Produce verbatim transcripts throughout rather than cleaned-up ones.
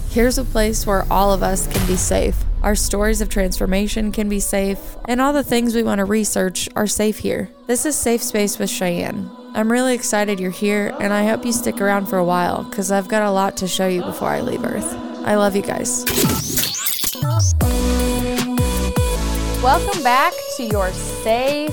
Here's a place where all of us can be safe. Our stories of transformation can be safe, and all the things we want to research are safe here. This is Safe Space with Cheyenne. I'm really excited you're here, and I hope you stick around for a while, because I've got a lot to show you before I leave Earth. I love you guys. Welcome back to your Safe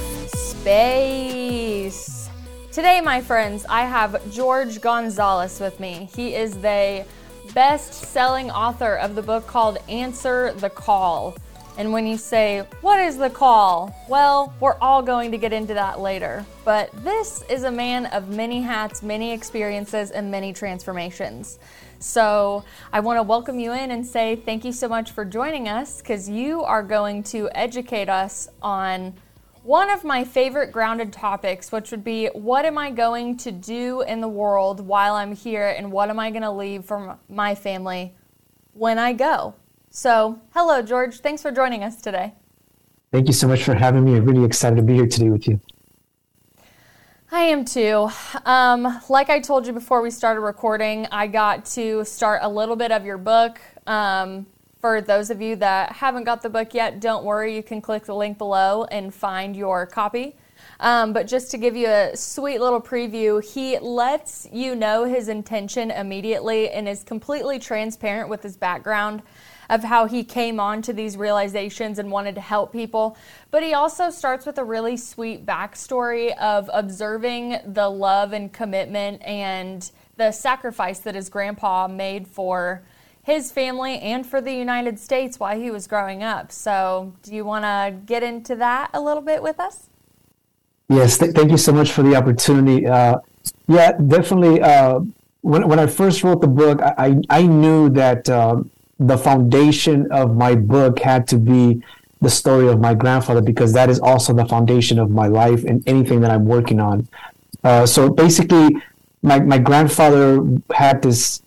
Space. Today, my friends, I have George Gonzalez with me. He is the best-selling author of the book called Answer the Call. And when you say, what is the call? Well, we're all going to get into that later. But this is a man of many hats, many experiences, and many transformations. So I want to welcome you in and say thank you so much for joining us, because you are going to educate us on one of my favorite grounded topics, which would be, what am I going to do in the world while I'm here, and what am I going to leave for my family when I go? So, hello, George. Thanks for joining us today. Thank you so much for having me. I'm really excited to be here today with you. I am too. Um, like I told you before we started recording, I got to start a little bit of your book. Um, For those of you that haven't got the book yet, don't worry, you can click the link below and find your copy. Um, but just to give you a sweet little preview, he lets you know his intention immediately and is completely transparent with his background of how he came on to these realizations and wanted to help people. But he also starts with a really sweet backstory of observing the love and commitment and the sacrifice that his grandpa made for his family and for the United States while he was growing up. So do you want to get into that a little bit with us? Yes, th- thank you so much for the opportunity. Uh, yeah, definitely. Uh, when, when I first wrote the book, I, I knew that uh, the foundation of my book had to be the story of my grandfather, because that is also the foundation of my life and anything that I'm working on. Uh, so basically, my, my grandfather had this...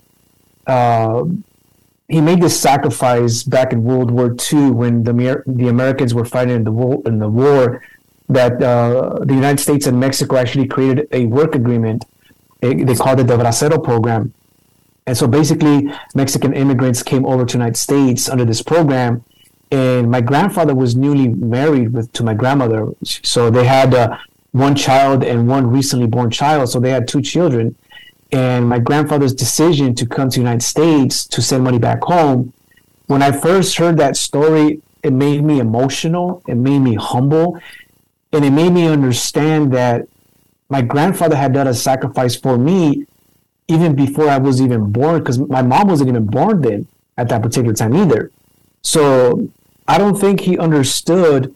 Uh, He made this sacrifice back in World War Two when the the Americans were fighting in the war, in the war that uh, the United States and Mexico actually created a work agreement. It, they called it the Bracero program. And so basically, Mexican immigrants came over to the United States under this program. And my grandfather was newly married with to my grandmother. So they had uh, one child and one recently born child. So they had two children. And my grandfather's decision to come to the United States to send money back home, when I first heard that story, it made me emotional, it made me humble, and it made me understand that my grandfather had done a sacrifice for me even before I was even born, because my mom wasn't even born then at that particular time either. So I don't think he understood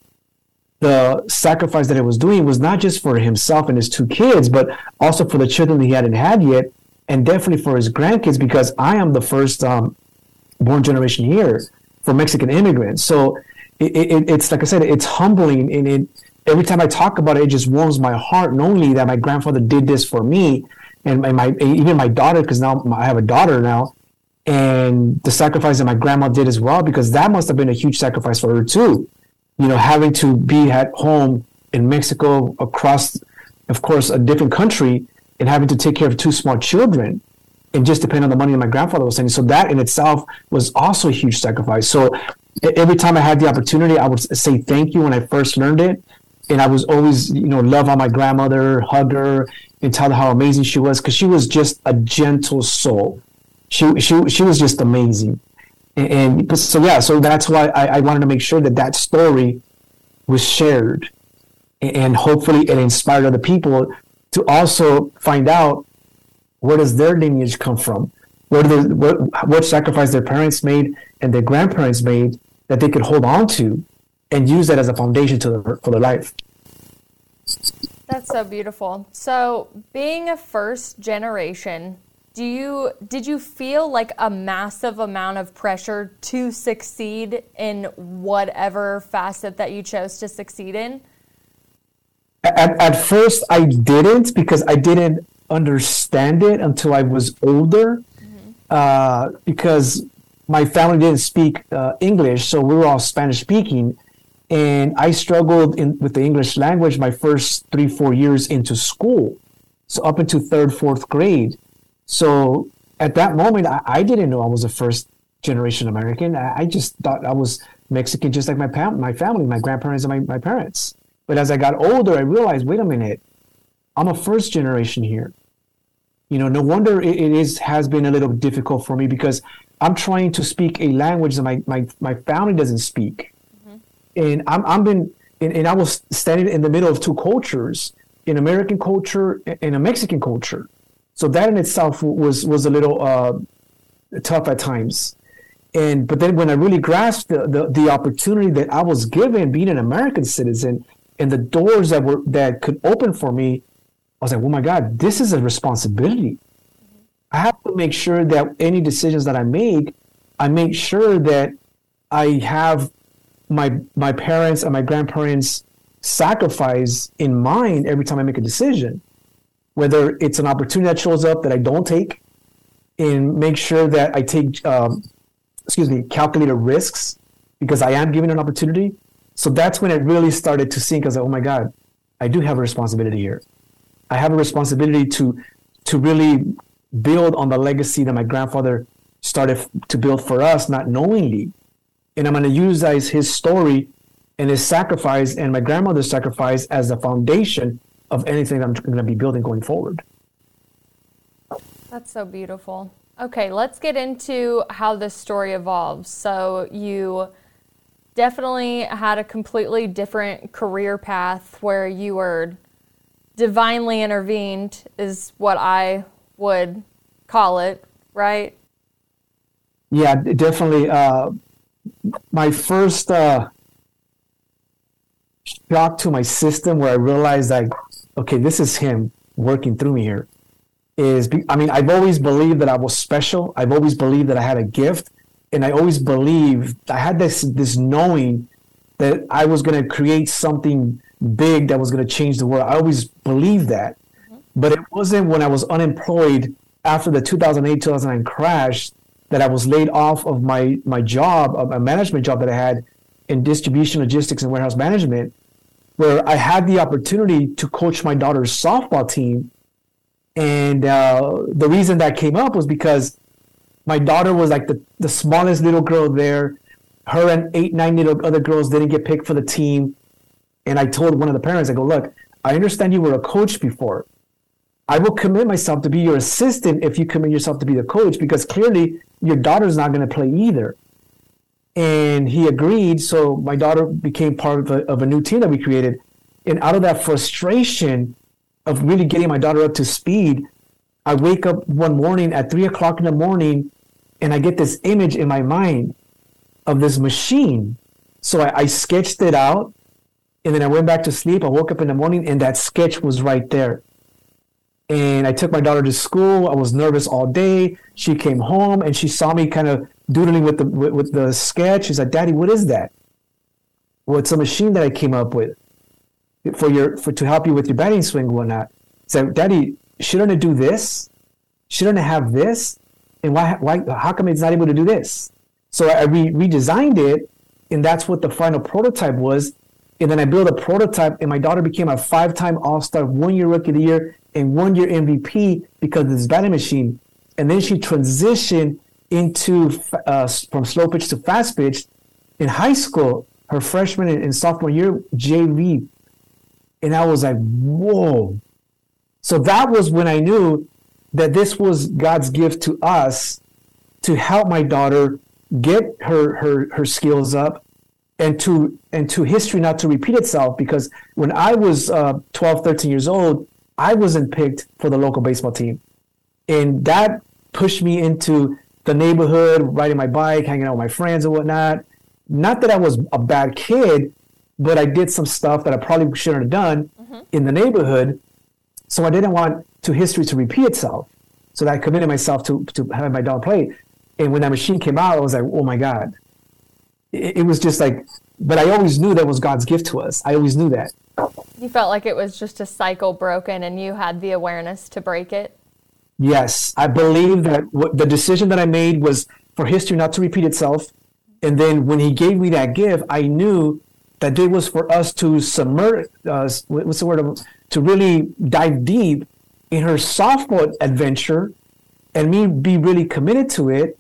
the sacrifice that he was doing was not just for himself and his two kids, but also for the children that he hadn't had yet, and definitely for his grandkids, because I am the first um, born generation here for Mexican immigrants. So it, it, it's like I said, it's humbling, and it, every time I talk about it, it just warms my heart, knowing that my grandfather did this for me, and my, my even my daughter, because now I have a daughter now, and the sacrifice that my grandma did as well, because that must have been a huge sacrifice for her too. You know, having to be at home in Mexico, across, of course, a different country, and having to take care of two small children, and just depend on the money that my grandfather was sending. So that in itself was also a huge sacrifice. So every time I had the opportunity, I would say thank you when I first learned it. And I was always, you know, love on my grandmother, hug her, and tell her how amazing she was, because she was just a gentle soul. She she she was just amazing. And, and so, yeah, so that's why I, I wanted to make sure that that story was shared, and hopefully it inspired other people to also find out, where does their lineage come from? Where do the, what, what sacrifice their parents made and their grandparents made that they could hold on to and use that as a foundation to their, for their life. That's so beautiful. So being a first generation, Do you did you feel like a massive amount of pressure to succeed in whatever facet that you chose to succeed in? At, at first, I didn't, because I didn't understand it until I was older, mm-hmm. uh, because my family didn't speak uh, English, so we were all Spanish speaking, and I struggled in, with the English language my first three, four years into school, so up into third, fourth grade. So at that moment, I, I didn't know I was a first generation American. I, I just thought I was Mexican, just like my pam- my family, my grandparents and my, my parents. But as I got older, I realized, wait a minute, I'm a first generation here. You know, no wonder it, it is has been a little difficult for me, because I'm trying to speak a language that my, my, my family doesn't speak. Mm-hmm. And I'm I'm been and, and I was standing in the middle of two cultures, an American culture and a Mexican culture. So that in itself was was a little uh, tough at times. And but then when I really grasped the, the, the opportunity that I was given being an American citizen and the doors that were that could open for me, I was like, oh my God, this is a responsibility. Mm-hmm. I have to make sure that any decisions that I make, I make sure that I have my my parents and my grandparents' sacrifice in mind every time I make a decision. Whether it's an opportunity that shows up that I don't take, and make sure that I take, um, excuse me, calculated risks, because I am given an opportunity. So that's when it really started to sink. I was like, oh my God, I do have a responsibility here. I have a responsibility to to really build on the legacy that my grandfather started to build for us, not knowingly. And I'm going to use his story and his sacrifice and my grandmother's sacrifice as the foundation of anything I'm going to be building going forward. That's so beautiful. Okay, let's get into how this story evolves. So you definitely had a completely different career path where you were divinely intervened, is what I would call it, right? Yeah, definitely. Uh, my first uh, shock to my system, where I realized, like, okay, this is him working through me here, is, I mean, I've always believed that I was special. I've always believed that I had a gift. And I always believed, I had this this knowing that I was going to create something big that was going to change the world. I always believed that. Mm-hmm. But it wasn't when I was unemployed after the two thousand eight, two thousand nine crash that I was laid off of my, my job, a management job that I had in distribution, logistics, and warehouse management, where I had the opportunity to coach my daughter's softball team. And uh, the reason that came up was because my daughter was like the, the smallest little girl there. Her and eight, nine little other girls didn't get picked for the team. And I told one of the parents, I go, look, I understand you were a coach before. I will commit myself to be your assistant if you commit yourself to be the coach, because clearly your daughter's not going to play either. And he agreed. So my daughter became part of a, of a new team that we created. And out of that frustration of really getting my daughter up to speed, I wake up one morning at three o'clock in the morning and I get this image in my mind of this machine. So I, I sketched it out, and then I went back to sleep. I woke up in the morning and that sketch was right there. And I took my daughter to school. I was nervous all day. She came home and she saw me kind of doodling with the with, with the sketch. She's like, Daddy, what is that? Well, it's a machine that I came up with for your for to help you with your batting swing and whatnot. So, Daddy, shouldn't it do this? Shouldn't it have this? And why why how come it's not able to do this? So I re- redesigned it, and that's what the final prototype was. And then I built a prototype, and my daughter became a five-time All-Star, one-year Rookie of the Year, and one-year M V P because of this batting machine. And then she transitioned into uh, from slow pitch to fast pitch in high school, her freshman and, and sophomore year, J V. And I was like, whoa. So that was when I knew that this was God's gift to us to help my daughter get her her, her skills up, and to and to history not to repeat itself. Because when I was uh, twelve, thirteen years old, I wasn't picked for the local baseball team. And that pushed me into the neighborhood, riding my bike, hanging out with my friends and whatnot. Not that I was a bad kid, but I did some stuff that I probably shouldn't have done mm-hmm. in the neighborhood. So I didn't want to history to repeat itself. So I committed myself to, to having my daughter play. And when that machine came out, I was like, oh my God. It, it was just like, but I always knew that was God's gift to us. I always knew that. You felt like it was just a cycle broken and you had the awareness to break it? Yes. I believe that what, the decision that I made was for history not to repeat itself. And then when he gave me that gift, I knew that it was for us to submerge, uh, what's the word, to really dive deep in her softball adventure and me be really committed to it.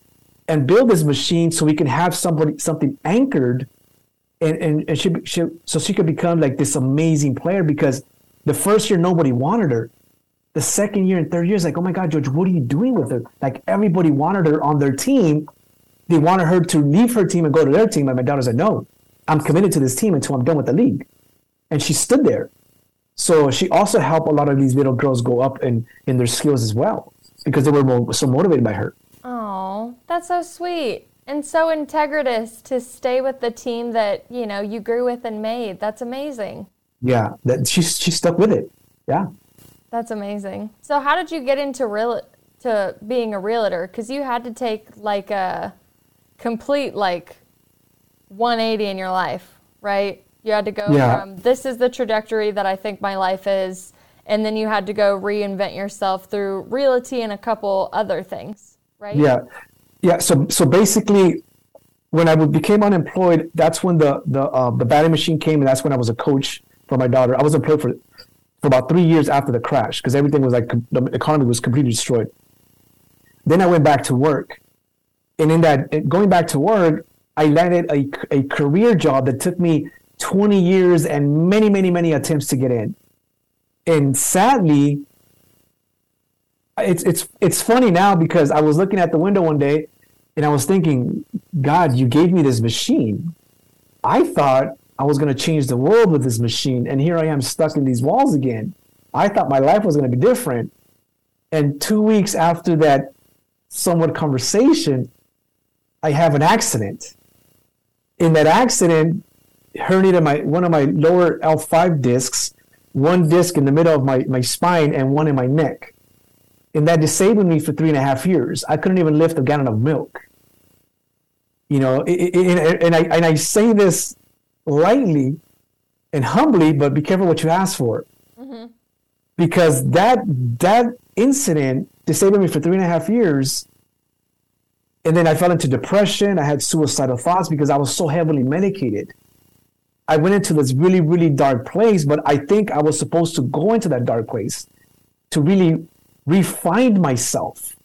and build this machine so we can have somebody something anchored, and and, and she, she so she could become like this amazing player. Because the first year nobody wanted her, the second year and third year is like, oh my God, George, what are you doing with her? Like everybody wanted her on their team. They wanted her to leave her team and go to their team, and my daughter said, no, I'm committed to this team until I'm done with the league. And she stood there. So she also helped a lot of these little girls go up in, in their skills as well, because they were more, so motivated by her. Oh, that's so sweet. And so integritous to stay with the team that, you know, you grew with and made. That's amazing. Yeah, that she, she stuck with it. Yeah. That's amazing. So how did you get into real to being a realtor? Because you had to take like a complete like one eighty in your life, right? You had to go yeah. from this is the trajectory that I think my life is, and then you had to go reinvent yourself through realty and a couple other things, right? Yeah, yeah. So so basically, when I became unemployed, that's when the the uh, the batting machine came, and that's when I was a coach for my daughter. I was employed for for about three years after the crash, because everything was like the economy was completely destroyed. Then I went back to work, and in that going back to work, I landed a a career job that took me twenty years and many, many, many attempts to get in. And sadly, it's it's it's funny now, because I was looking at the window one day and I was thinking, God, you gave me this machine. I thought I was going to change the world with this machine, and here I am stuck in these walls again. I thought my life was going to be different. And two weeks after that somewhat conversation, I have an accident. In that accident, herniated my one of my lower L five discs, one disc in the middle of my, my spine, and one in my neck. And that disabled me for three and a half years. I couldn't even lift a gallon of milk. You know, it, it, and I and I say this lightly and humbly, but be careful what you ask for. Mm-hmm. Because that that incident disabled me for three and a half years. And then I fell into depression. I had suicidal thoughts because I was so heavily medicated. I went into this really, really dark place, but I think I was supposed to go into that dark place to really refine myself.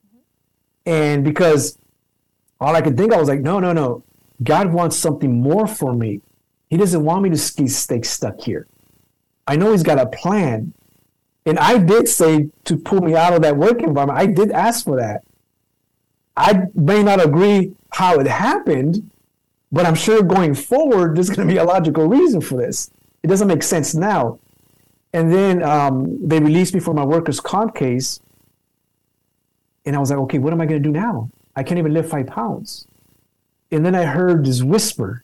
And because all I could think, I was like, no, no, no. God wants something more for me. He doesn't want me to stay stuck here. I know he's got a plan. And I did say to pull me out of that work environment. I did ask for that. I may not agree how it happened, but I'm sure going forward, there's going to be a logical reason for this. It doesn't make sense now. And then um, they released me for my workers' comp case. And I was like, okay, what am I going to do now? I can't even lift five pounds. And then I heard this whisper,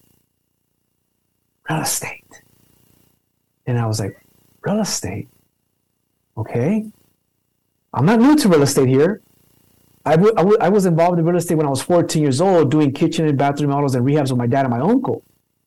real estate. And I was like, real estate? Okay. I'm not new to real estate here. I, w- I, w- I was involved in real estate when I was fourteen years old, doing kitchen and bathroom remodels and rehabs with my dad and my uncle.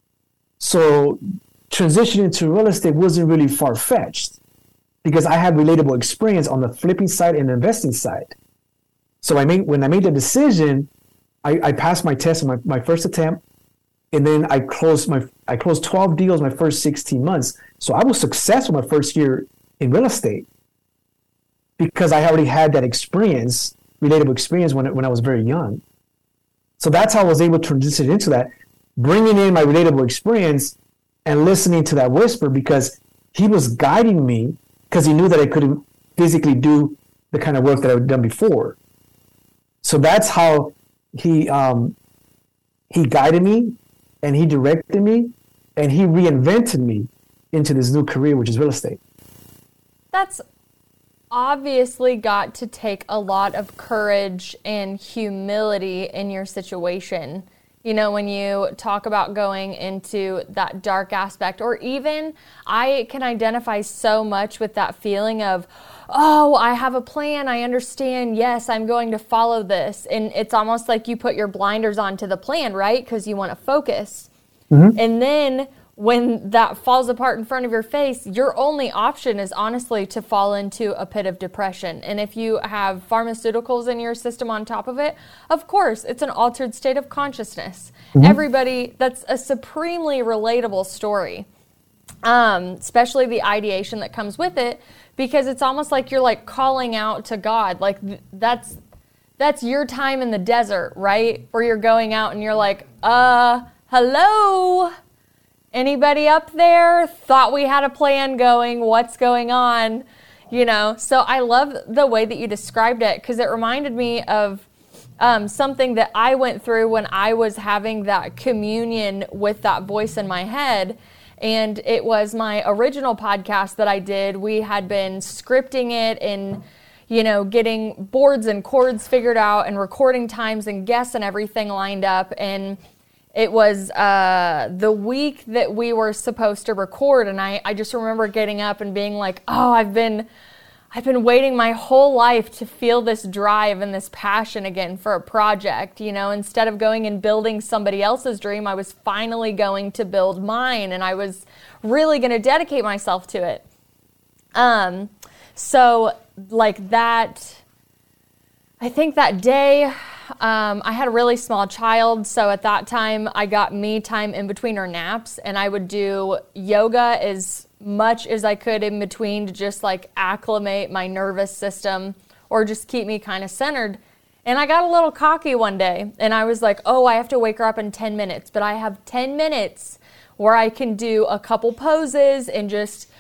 So transitioning to real estate wasn't really far-fetched because I had relatable experience on the flipping side and the investing side. So I made when I made the decision, I, I passed my test on my, my first attempt, and then I closed my I closed twelve deals my first sixteen months. So I was successful my first year in real estate because I already had that experience. Relatable experience when when I was very young. So that's how I was able to transition into that, bringing in my relatable experience and listening to that whisper because he was guiding me because he knew that I couldn't physically do the kind of work that I had done before. So that's how he um, he guided me and he directed me and he reinvented me into this new career, which is real estate. That's obviously got to take a lot of courage and humility in your situation. You know, when you talk about going into that dark aspect, or even I can identify so much with that feeling of, oh, I have a plan. I understand. Yes, I'm going to follow this. And it's almost like you put your blinders onto the plan, right? Because you want to focus. Mm-hmm. And then when that falls apart in front of your face, your only option is honestly to fall into a pit of depression. And if you have pharmaceuticals in your system on top of it, of course, it's an altered state of consciousness. Mm-hmm. Everybody, that's a supremely relatable story, um, especially the ideation that comes with it, because it's almost like you're like calling out to God. Like that's that's your time in the desert, right? Where you're going out and you're like, uh, hello? Anybody up there? Thought we had a plan going. What's going on? You know, so I love the way that you described it, because it reminded me of um, something that I went through when I was having that communion with that voice in my head. And it was my original podcast that I did. We had been scripting it and, you know, getting boards and chords figured out and recording times and guests and everything lined up. And it was uh, the week that we were supposed to record. And I, I just remember getting up and being like, oh, I've been... I've been waiting my whole life to feel this drive and this passion again for a project. You know, instead of going and building somebody else's dream, I was finally going to build mine, and I was really going to dedicate myself to it. Um, so like that, I think that day, um, I had a really small child. So at that time I got me time in between her naps, and I would do yoga as much as I could in between to just like acclimate my nervous system or just keep me kind of centered. And I got a little cocky one day, and I was like, oh, I have to wake her up in ten minutes, but I have ten minutes where I can do a couple poses and just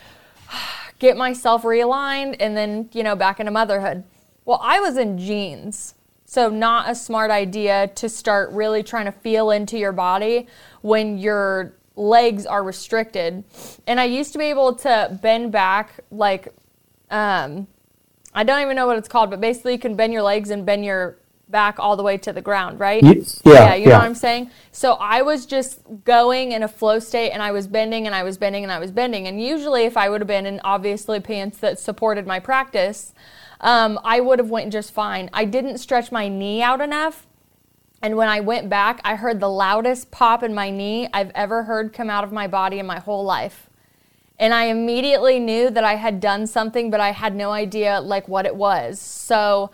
get myself realigned and then, you know, back into motherhood. Well, I was in jeans, so not a smart idea to start really trying to feel into your body when you're legs are restricted. And I used to be able to bend back, like, um, I don't even know what it's called, but basically you can bend your legs and bend your back all the way to the ground, right? Yeah, yeah you know yeah. what I'm saying? So I was just going in a flow state, and I was bending and I was bending and I was bending. And usually if I would have been in obviously pants that supported my practice, um, I would have went just fine. I didn't stretch my knee out enough. And when I went back, I heard the loudest pop in my knee I've ever heard come out of my body in my whole life. And I immediately knew that I had done something, but I had no idea like what it was. So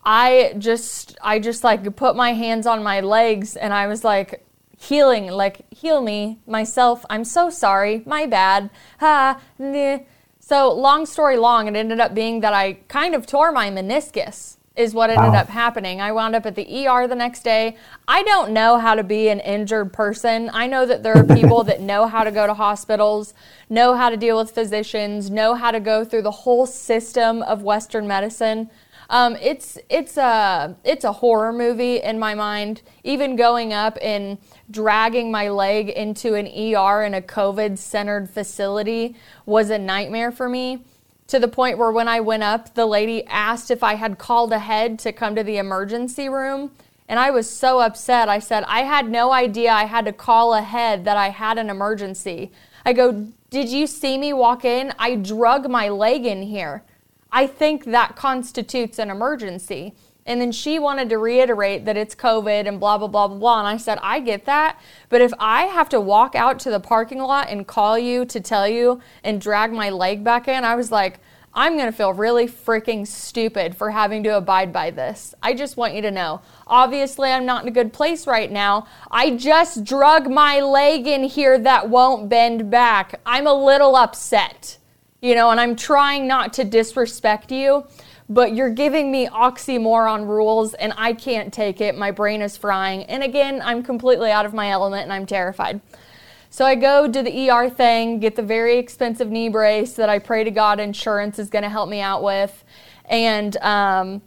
I just, I just like put my hands on my legs, and I was like healing, like heal me, myself. I'm so sorry, my bad. Ha, nah. So long story long, it ended up being that I kind of tore my meniscus. Is what ended Wow. up happening. I wound up at the E R the next day. I don't know how to be an injured person. I know that there are people that know how to go to hospitals, know how to deal with physicians, know how to go through the whole system of Western medicine. Um, it's it's a it's a horror movie in my mind. Even going up and dragging my leg into an E R in a COVID-centered facility was a nightmare for me. To the point where when I went up, the lady asked if I had called ahead to come to the emergency room. And I was so upset. I said, I had no idea I had to call ahead that I had an emergency. I go, did you see me walk in? I drug my leg in here. I think that constitutes an emergency. And then she wanted to reiterate that it's COVID and blah, blah, blah, blah, blah. And I said, I get that. But if I have to walk out to the parking lot and call you to tell you and drag my leg back in, I was like, I'm going to feel really freaking stupid for having to abide by this. I just want you to know. Obviously, I'm not in a good place right now. I just drug my leg in here that won't bend back. I'm a little upset, you know, and I'm trying not to disrespect you. But you're giving me oxymoron rules, and I can't take it. My brain is frying. And again, I'm completely out of my element, and I'm terrified. So I go do the E R thing, get the very expensive knee brace that I pray to God insurance is going to help me out with. And um,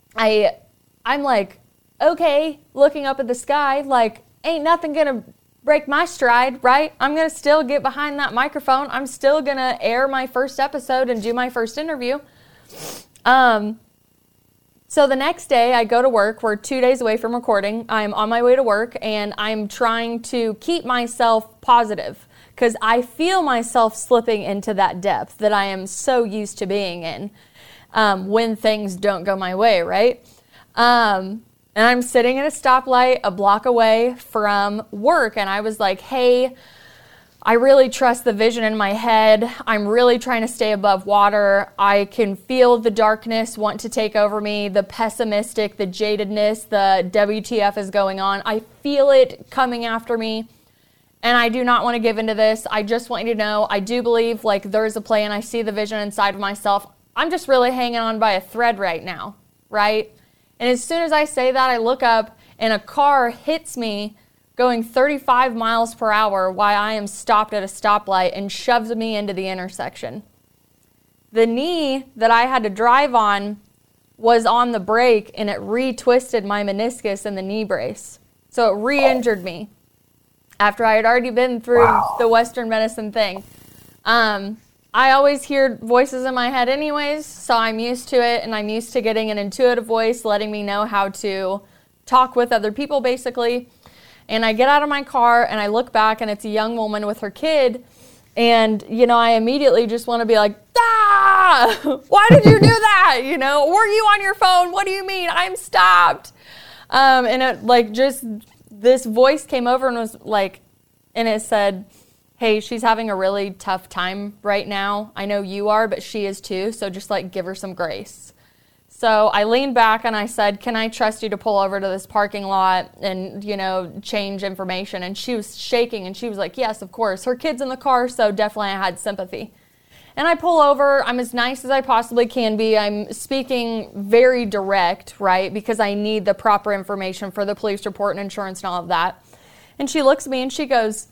I, I'm like, okay, looking up at the sky, like, ain't nothing going to break my stride, right? I'm going to still get behind that microphone. I'm still going to air my first episode and do my first interview. Um, so the next day I go to work. We're two days away from recording. I'm on my way to work, and I'm trying to keep myself positive because I feel myself slipping into that depth that I am so used to being in um, when things don't go my way, right? Um, and I'm sitting at a stoplight a block away from work, and I was like, hey, I really trust the vision in my head. I'm really trying to stay above water. I can feel the darkness want to take over me, the pessimistic, the jadedness, the W T F is going on. I feel it coming after me, and I do not want to give into this. I just want you to know I do believe like there's a plan. I see the vision inside of myself. I'm just really hanging on by a thread right now, right? And as soon as I say that, I look up and a car hits me going thirty-five miles per hour while I am stopped at a stoplight and shoves me into the intersection. The knee that I had to drive on was on the brake, and it re-twisted my meniscus in the knee brace. So it re-injured me after I had already been through wow. the Western medicine thing. Um, I always hear voices in my head anyways, so I'm used to it, and I'm used to getting an intuitive voice letting me know how to talk with other people, basically. And I get out of my car, and I look back, and it's a young woman with her kid, and, you know, I immediately just want to be like, ah, why did you do that? You know, were you on your phone? What do you mean? I'm stopped. Um, and it, like, just this voice came over and was like, and it said, hey, she's having a really tough time right now. I know you are, but she is too. So just like give her some grace. So I leaned back and I said, can I trust you to pull over to this parking lot and, you know, change information? And she was shaking and she was like, yes, of course. Her kid's in the car, so definitely I had sympathy. And I pull over. I'm as nice as I possibly can be. I'm speaking very direct, right, because I need the proper information for the police report and insurance and all of that. And she looks at me and she goes,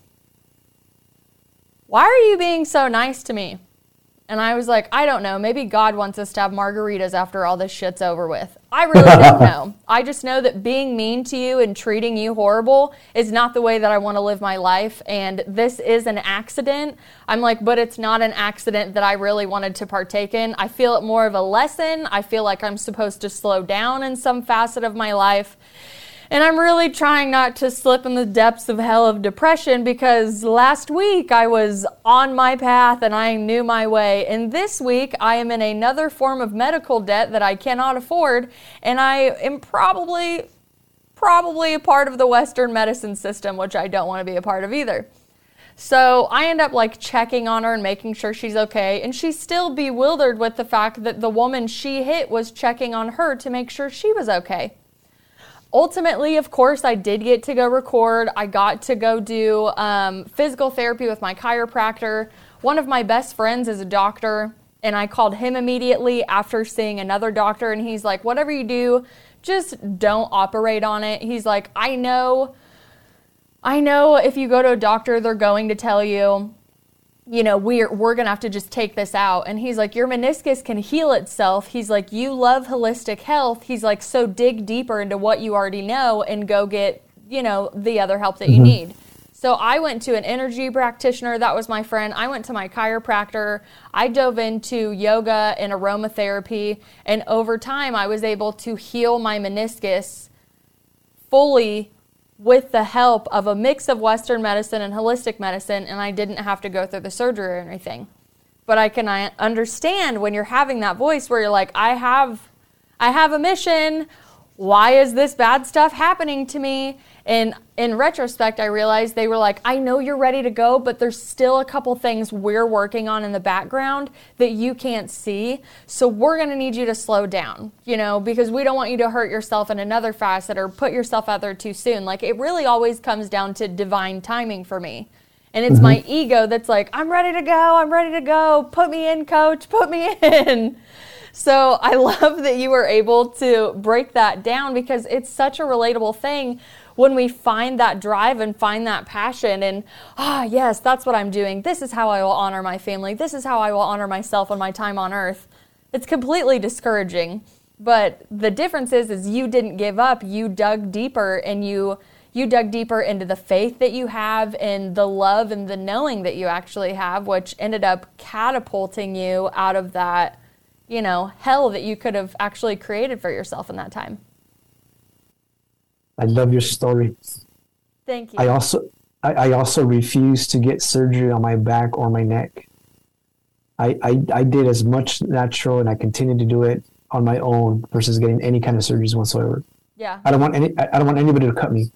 why are you being so nice to me? And I was like, I don't know. Maybe God wants us to have margaritas after all this shit's over with. I really don't know. I just know that being mean to you and treating you horrible is not the way that I want to live my life. And this is an accident. I'm like, but it's not an accident that I really wanted to partake in. I feel it more of a lesson. I feel like I'm supposed to slow down in some facet of my life. And I'm really trying not to slip in the depths of hell of depression, because last week I was on my path and I knew my way. And this week I am in another form of medical debt that I cannot afford. And I am probably, probably a part of the Western medicine system, which I don't want to be a part of either. So I end up like checking on her and making sure she's okay. And she's still bewildered with the fact that the woman she hit was checking on her to make sure she was okay. Ultimately, of course, I did get to go record. I got to go do um, physical therapy with my chiropractor. One of my best friends is a doctor, and I called him immediately after seeing another doctor, and he's like, whatever you do, just don't operate on it. He's like, I know, I know if you go to a doctor, they're going to tell you, you know, we're, we're going to have to just take this out. And he's like, your meniscus can heal itself. He's like, you love holistic health. He's like, so dig deeper into what you already know and go get, you know, the other help that you mm-hmm. need. So I went to an energy practitioner. That was my friend. I went to my chiropractor. I dove into yoga and aromatherapy. And over time, I was able to heal my meniscus fully with the help of a mix of Western medicine and holistic medicine, and I didn't have to go through the surgery or anything. But I can I understand when you're having that voice where you're like, I have, I have a mission. Why is this bad stuff happening to me? And in retrospect, I realized they were like, I know you're ready to go, but there's still a couple things we're working on in the background that you can't see. So we're going to need you to slow down, you know, because we don't want you to hurt yourself in another facet or put yourself out there too soon. Like, it really always comes down to divine timing for me. And it's mm-hmm. my ego that's like, I'm ready to go. I'm ready to go. Put me in, coach. Put me in. So I love that you were able to break that down, because it's such a relatable thing when we find that drive and find that passion and, ah, yes, that's what I'm doing. This is how I will honor my family. This is how I will honor myself on my time on earth. It's completely discouraging. But the difference is, is you didn't give up. You dug deeper, and you you dug deeper into the faith that you have and the love and the knowing that you actually have, which ended up catapulting you out of that, you know, hell that you could have actually created for yourself in that time. I love your story. Thank you. I also, I, I also refuse to get surgery on my back or my neck. I, I, I did as much natural, and I continue to do it on my own versus getting any kind of surgeries whatsoever. Yeah. I don't want any. I don't want anybody to cut me.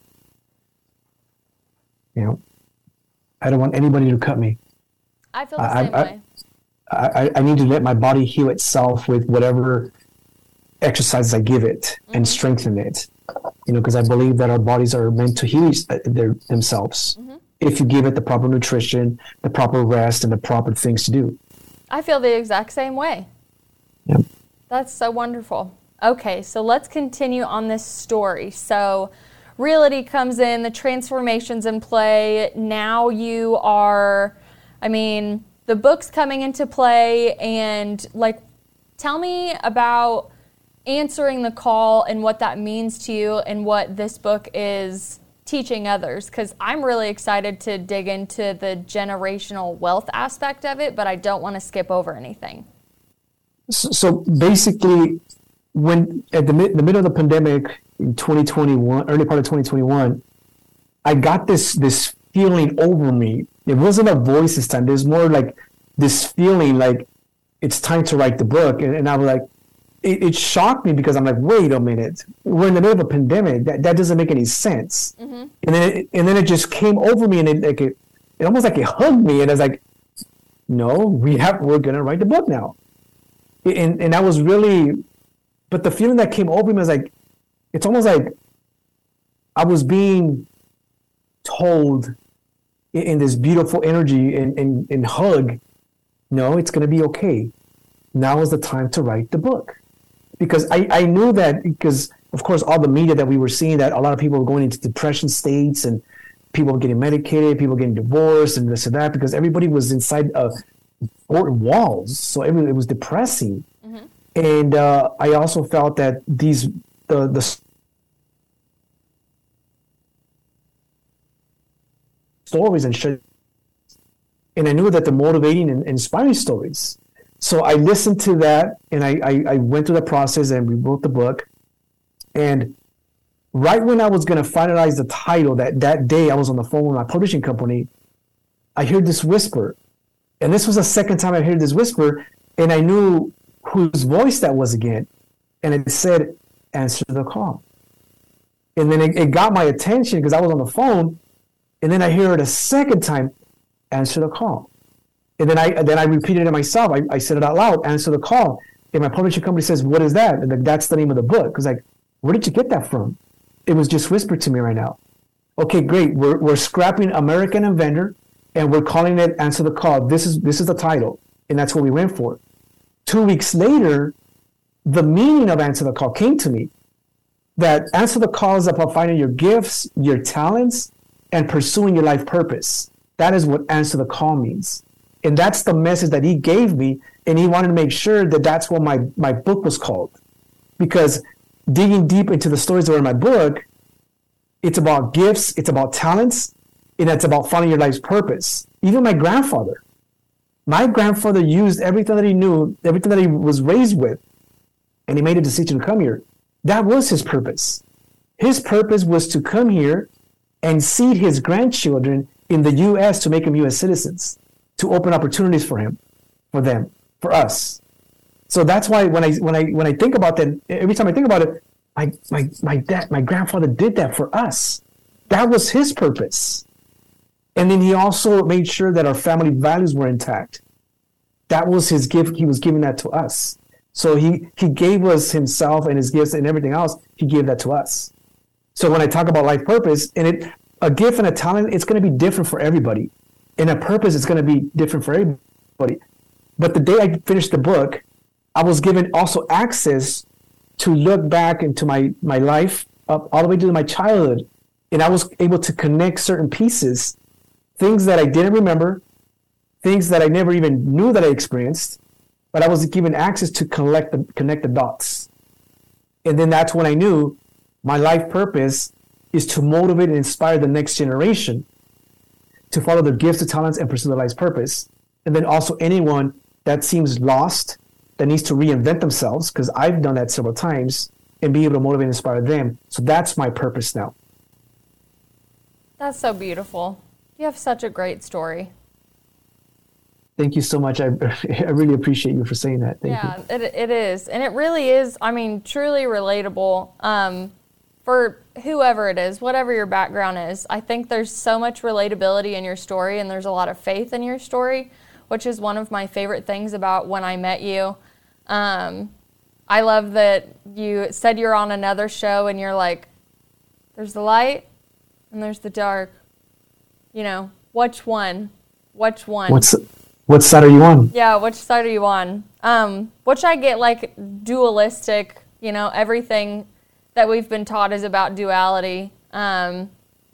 You know, I don't want anybody to cut me. I feel the I, same I, way. I, I need to let my body heal itself with whatever exercises I give it mm-hmm. and strengthen it. You know, because I believe that our bodies are meant to heal their, themselves mm-hmm. if you give it the proper nutrition, the proper rest, and the proper things to do. I feel the exact same way. Yep. That's so wonderful. Okay, so let's continue on this story. So reality comes in, the transformation's in play. Now you are, I mean, the book's coming into play, and like, tell me about answering the call and what that means to you and what this book is teaching others, because I'm really excited to dig into the generational wealth aspect of it, but I don't want to skip over anything. So, so basically, when at the, mid, the middle of the pandemic in twenty twenty-one, early part of twenty twenty-one, I got this this feeling over me. It wasn't a voice this time. There's more like this feeling like it's time to write the book. And, and I was like, it, it shocked me because I'm like, wait a minute, we're in the middle of a pandemic. That that doesn't make any sense. Mm-hmm. And then it, and then it just came over me, and it like it, it almost like it hugged me, and I was like, no, we have we're gonna write the book now. And and I was really, but the feeling that came over me was like, it's almost like I was being told in, in this beautiful energy and, and, and hug, no, it's going to be okay. Now is the time to write the book. Because I, I knew that, because of course all the media that we were seeing, that a lot of people were going into depression states, and people were getting medicated, people getting divorced and this and that, because everybody was inside of four walls. So it, it was depressing. Mm-hmm. And uh, I also felt that these, the, the stories and shit, and I knew that the motivating and inspiring stories. So I listened to that, and I, I, I went through the process, and we wrote the book. And right when I was going to finalize the title, that, that day I was on the phone with my publishing company, I heard this whisper. And this was the second time I heard this whisper, and I knew whose voice that was again. And it said, answer the call. And then it, it got my attention because I was on the phone, and then I hear it a second time, answer the call. And then I then I repeated it myself. I, I said it out loud, answer the call. And my publishing company says, what is that? And that's the name of the book. Because like, where did you get that from? It was just whispered to me right now. Okay, great. We're we're scrapping American Inventor, and we're calling it Answer the Call. This is this is the title, and that's what we went for. Two weeks later, the meaning of Answer the Call came to me. That answer the call is about finding your gifts, your talents, and pursuing your life purpose. That is what Answer the Call means. And that's the message that he gave me, and he wanted to make sure that that's what my, my book was called. Because digging deep into the stories that are in my book, it's about gifts, it's about talents, and it's about finding your life's purpose. Even my grandfather. My grandfather used everything that he knew, everything that he was raised with, and he made a decision to come here. That was his purpose. His purpose was to come here and seed his grandchildren in the U S to make them U S citizens, to open opportunities for him, for them, for us. So that's why when I when I when I think about that, every time I think about it, my my my dad, my grandfather did that for us. That was his purpose. And then he also made sure that our family values were intact. That was his gift. He was giving that to us. So he he gave us himself and his gifts and everything else. He gave that to us. So when I talk about life purpose, and it a gift and a talent, it's going to be different for everybody. And a purpose is going to be different for everybody. But the day I finished the book, I was given also access to look back into my, my life up all the way to my childhood. And I was able to connect certain pieces, things that I didn't remember, things that I never even knew that I experienced, but I was given access to collect the, connect the dots. And then that's when I knew my life purpose is to motivate and inspire the next generation to follow their gifts, their talents, and pursue their life's purpose. And then also anyone that seems lost, that needs to reinvent themselves, because I've done that several times, and be able to motivate and inspire them. So that's my purpose now. That's so beautiful. You have such a great story. Thank you so much. I, I really appreciate you for saying that. Thank yeah, you. It, it is. And it really is, I mean, truly relatable. Um, for whoever it is, whatever your background is, I think there's so much relatability in your story, and there's a lot of faith in your story, which is one of my favorite things about when I met you. Um, I love that you said you're on another show and you're like, there's the light and there's the dark. You know, which one? Which one? What's what side are you on? Yeah, which side are you on? Um, which I get like dualistic You know, everything that we've been taught is about duality. Um,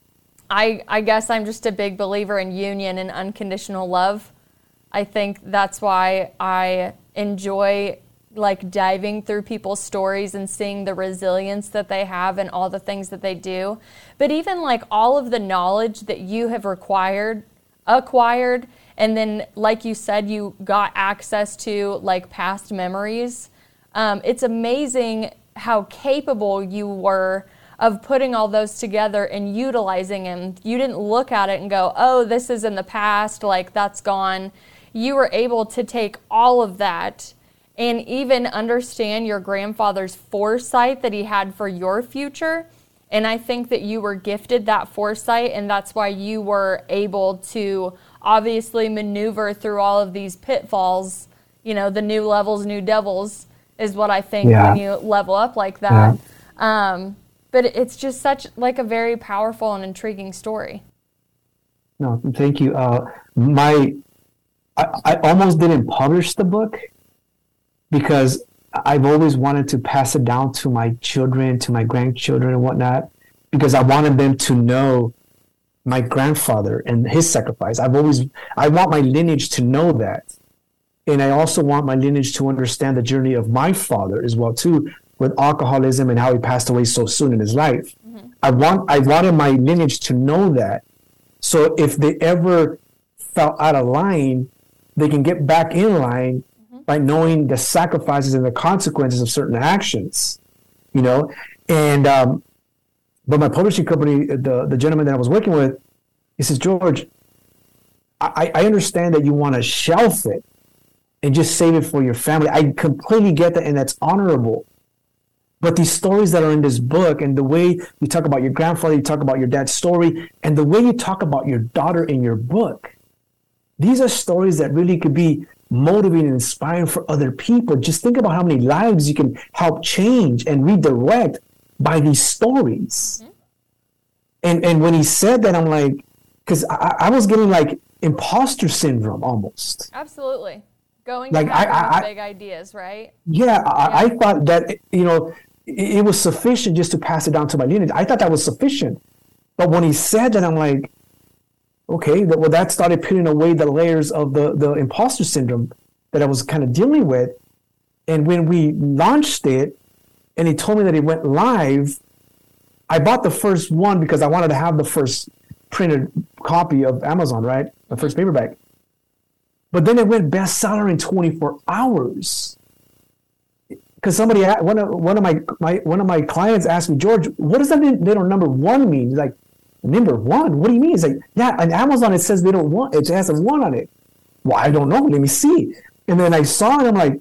I, I guess I'm just a big believer in union and unconditional love. I think that's why I enjoy like diving through people's stories and seeing the resilience that they have and all the things that they do. But even like all of the knowledge that you have required, acquired, and then like you said, you got access to like past memories. Um, it's amazing how capable you were of putting all those together and utilizing them. You didn't look at it and go, oh, this is in the past, like that's gone. You were able to take all of that and even understand your grandfather's foresight that he had for your future. And I think that you were gifted that foresight, and that's why you were able to obviously maneuver through all of these pitfalls. You know, the new levels, new devils is what I think yeah. when you level up like that. Yeah. Um, but it's just such like a very powerful and intriguing story. No, thank you. Uh, my, I, I almost didn't publish the book, because I've always wanted to pass it down to my children, to my grandchildren and whatnot, because I wanted them to know my grandfather and his sacrifice. I've always, I want my lineage to know that. And I also want my lineage to understand the journey of my father as well, too, with alcoholism and how he passed away so soon in his life. Mm-hmm. I want, I wanted my lineage to know that. So if they ever fell out of line, they can get back in line by knowing the sacrifices and the consequences of certain actions, you know? And, um, but my publishing company, the, the gentleman that I was working with, he says, George, I, I understand that you want to shelf it and just save it for your family. I completely get that, and that's honorable. But these stories that are in this book, and the way you talk about your grandfather, you talk about your dad's story, and the way you talk about your daughter in your book, these are stories that really could be motivating and inspiring for other people. Just think about how many lives you can help change and redirect by these stories. Mm-hmm. And and when he said that, I'm like, because I, I was getting like imposter syndrome almost. Absolutely. Going like to have I, I, big ideas, right? Yeah, yeah. I, I thought that, you know, it, it was sufficient just to pass it down to my lineage. I thought that was sufficient. But when he said that, I'm like, okay, that, well, that started peeling away the layers of the, the imposter syndrome that I was kind of dealing with. And when we launched it, and he told me that it went live, I bought the first one because I wanted to have the first printed copy of Amazon, right? The first paperback. But then it went bestseller in twenty-four hours. Because somebody, one of one of my, my one of my clients asked me, George, what does that little number one mean? He's like, number one? What do you mean? It's like, yeah, on Amazon it says they don't want, it has a one on it. Well, I don't know. Let me see. And then I saw it, I'm like,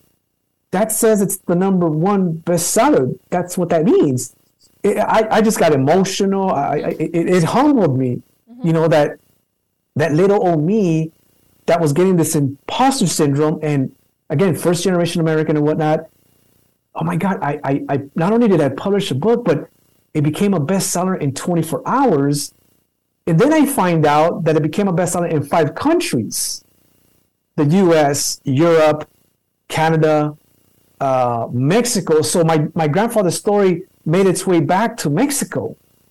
that says it's the number one bestseller. That's what that means. It, I, I just got emotional. I, I, it, it humbled me, mm-hmm. you know, that that little old me that was getting this imposter syndrome. And again, first generation American and whatnot. Oh my God, I, I, I not only did I publish a book, but it became a bestseller in twenty-four hours. And then I find out that it became a bestseller in five countries. The U S, Europe, Canada, uh, Mexico. So my, my grandfather's story made its way back to Mexico.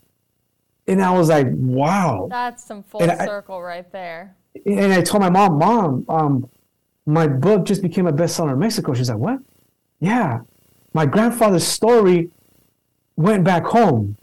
And I was like, wow. That's some full and circle I, right there. And I told my mom, Mom, um, my book just became a bestseller in Mexico. She's like, what? Yeah. My grandfather's story went back home.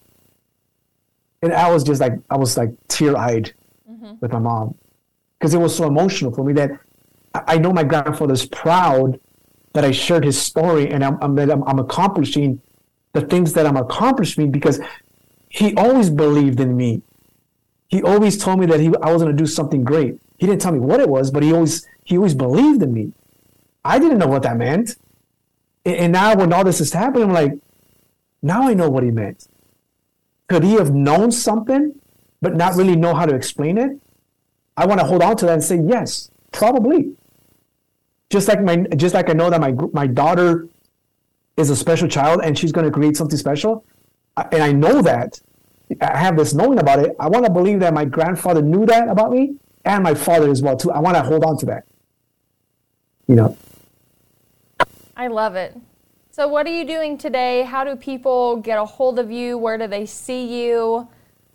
And I was just like, I was like tear-eyed mm-hmm. with my mom. Because it was so emotional for me that I know my grandfather's proud that I shared his story, and I'm, I'm, I'm, I'm accomplishing the things that I'm accomplishing, because he always believed in me. He always told me that he, I was going to do something great. He didn't tell me what it was, but he always, he always believed in me. I didn't know what that meant. And, and now when all this is happening, I'm like, now I know what he meant. Could he have known something, but not really know how to explain it? I want to hold on to that and say, yes, probably. Just like my, just like I know that my my daughter is a special child and she's going to create something special, and I know that, I have this knowing about it. I want to believe that my grandfather knew that about me, and my father as well too. I want to hold on to that. You know. I love it. So what are you doing today? How do people get a hold of you? Where do they see you?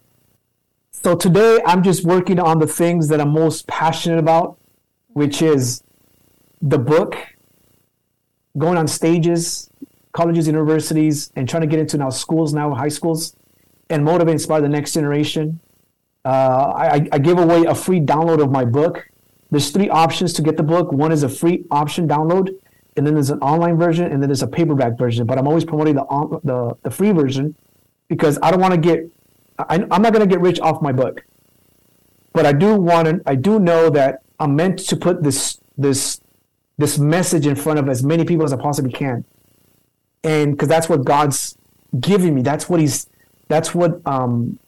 So today I'm just working on the things that I'm most passionate about, which is the book, going on stages, colleges, universities, and trying to get into now schools, now high schools, and motivate and inspire the next generation. Uh, I, I give away a free download of my book. There's three options to get the book. One is a free option download, and then there's an online version, and then there's a paperback version. But I'm always promoting the on, the, the free version because I don't want to get, I, I'm not going to get rich off my book. But I do want to, I do know that I'm meant to put this this this message in front of as many people as I possibly can. And because that's what God's giving me. That's what he's, that's what, um,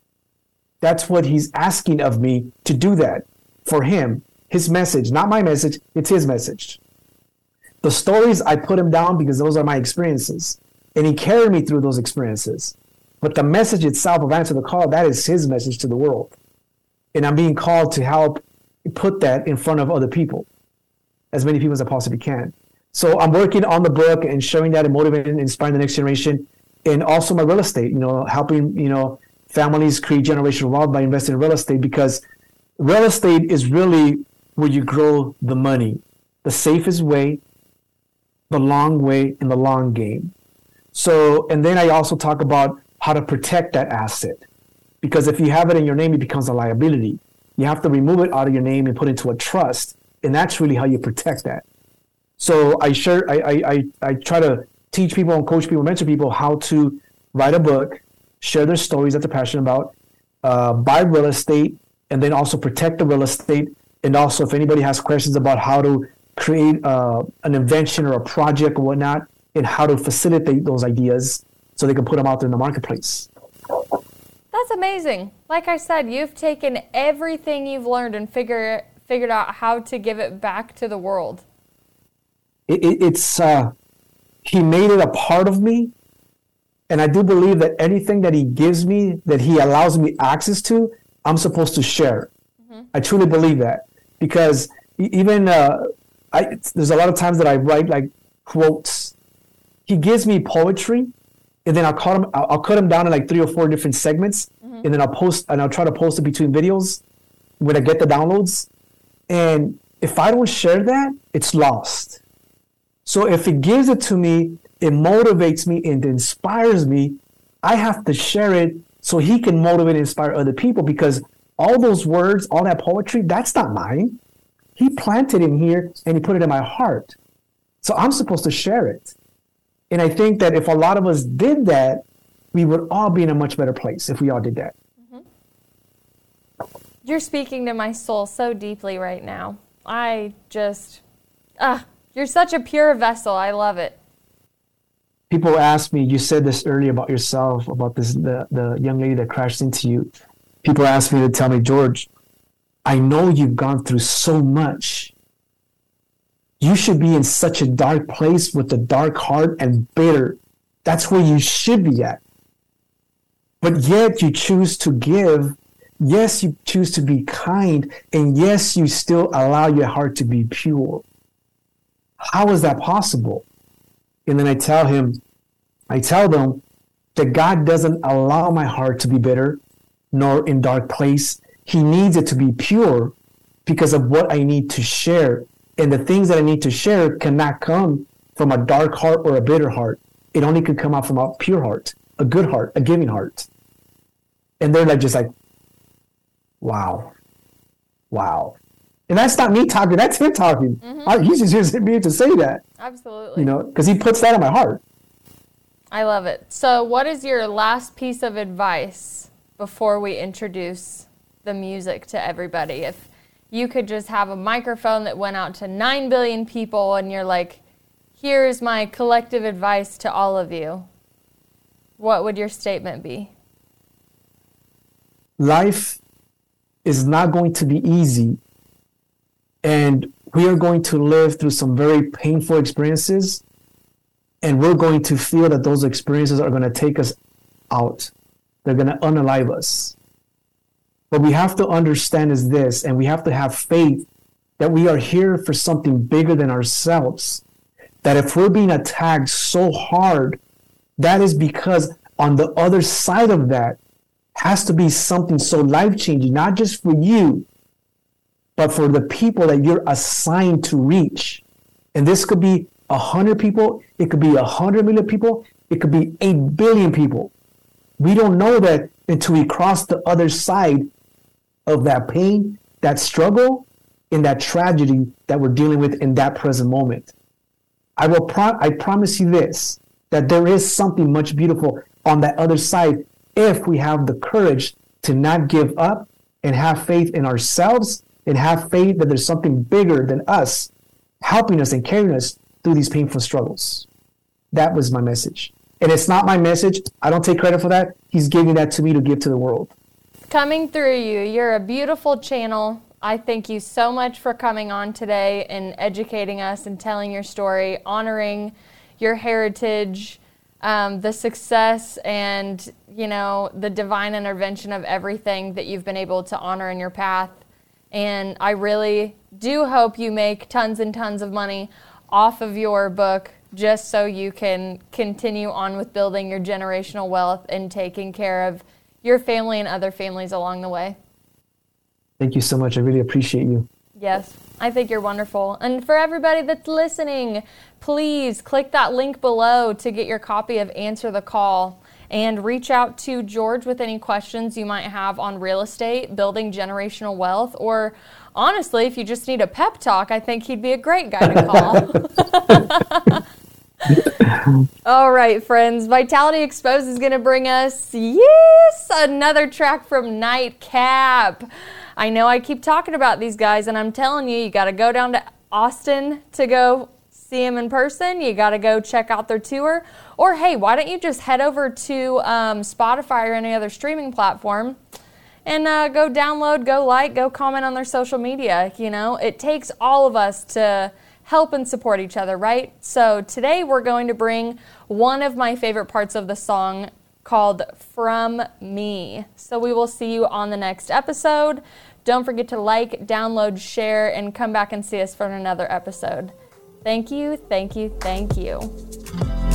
that's what he's asking of me to do that for him. His message, not my message, it's his message. The stories, I put him down because those are my experiences. And he carried me through those experiences. But the message itself of Answer the Call, that is his message to the world. And I'm being called to help put that in front of other people, as many people as I possibly can. So I'm working on the book and showing that and motivating and inspiring the next generation. And also my real estate, you know, helping, you know, families create generational wealth by investing in real estate, because real estate is really where you grow the money, the safest way, the long way, in the long game. So, and then I also talk about how to protect that asset, because if you have it in your name, it becomes a liability. You have to remove it out of your name and put it into a trust. And that's really how you protect that. So I share, I, I, I, I try to teach people and coach people, mentor people how to write a book, share their stories that they're passionate about, uh, buy real estate, and then also protect the real estate. And also, if anybody has questions about how to create uh, an invention or a project or whatnot, and how to facilitate those ideas so they can put them out there in the marketplace. That's amazing. Like I said, you've taken everything you've learned and figure, figured out how to give it back to the world. It, it, it's uh, he made it a part of me. And I do believe that anything that he gives me, that he allows me access to, I'm supposed to share. Mm-hmm. I truly believe that, because even uh, I, there's a lot of times that I write like quotes. He gives me poetry, and then I'll cut them. I'll, I'll cut them down in like three or four different segments, mm-hmm. and then I'll post and I'll try to post it between videos when I get the downloads. And if I don't share that, it's lost. So if he gives it to me, it motivates me and inspires me. I have to share it so he can motivate and inspire other people, because all those words, all that poetry, that's not mine. He planted it here and he put it in my heart. So I'm supposed to share it. And I think that if a lot of us did that, we would all be in a much better place if we all did that. Mm-hmm. You're speaking to my soul so deeply right now. I just, ah, you're such a pure vessel. I love it. People ask me, you said this earlier about yourself, about this the, the young lady that crashed into you. People ask me to tell me, George, I know you've gone through so much. You should be in such a dark place with a dark heart and bitter. That's where you should be at. But yet you choose to give. Yes, you choose to be kind. And yes, you still allow your heart to be pure. How is that possible? And then I tell him, I tell them that God doesn't allow my heart to be bitter nor in dark place. He needs it to be pure because of what I need to share. And the things that I need to share cannot come from a dark heart or a bitter heart. It only can come out from a pure heart, a good heart, a giving heart. And they're like, just like, wow, wow. And that's not me talking, that's him talking. Mm-hmm. I, he's just here me to say that. Absolutely. You know, because he puts that in my heart. I love it. So what is your last piece of advice before we introduce the music to everybody? If you could just have a microphone that went out to nine billion people and you're like, here's my collective advice to all of you, what would your statement be? Life is not going to be easy. And we are going to live through some very painful experiences. And we're going to feel that those experiences are going to take us out. They're going to unalive us. What we have to understand is this, and we have to have faith that we are here for something bigger than ourselves. that if we're being attacked so hard, that is because on the other side of that has to be something so life-changing, not just for you, but for the people that you're assigned to reach. And this could be a hundred people, it could be a hundred million people, it could be eight billion people. We don't know that until we cross the other side of that pain, that struggle, and that tragedy that we're dealing with in that present moment. I will pro- I promise you this, that there is something much beautiful on that other side if we have the courage to not give up and have faith in ourselves and have faith that there's something bigger than us helping us and carrying us through these painful struggles. That was my message. And it's not my message. I don't take credit for that. He's giving that to me to give to the world. Coming through you, you're a beautiful channel. I thank you so much for coming on today and educating us and telling your story, honoring your heritage, um, the success and, you know, the divine intervention of everything that you've been able to honor in your path. And I really do hope you make tons and tons of money off of your book just so you can continue on with building your generational wealth and taking care of your family and other families along the way. Thank you so much. I really appreciate you. Yes, I think you're wonderful. And for everybody that's listening, please click that link below to get your copy of Answer the Call and reach out to George with any questions you might have on real estate, building generational wealth, or honestly, if you just need a pep talk, I think he'd be a great guy to call. All right, friends. Vitality Exposed is going to bring us, yes, another track from Nightcap. I know I keep talking about these guys, and I'm telling you, you got to go down to Austin to go see them in person. You got to go check out their tour. Or, hey, why don't you just head over to um, Spotify or any other streaming platform and uh, go download, go like, go comment on their social media. You know, it takes all of us to help and support each other, right? So today we're going to bring one of my favorite parts of the song called From Me. So we will see you on the next episode. Don't forget to like, download, share, and come back and see us for another episode. Thank you, thank you, thank you.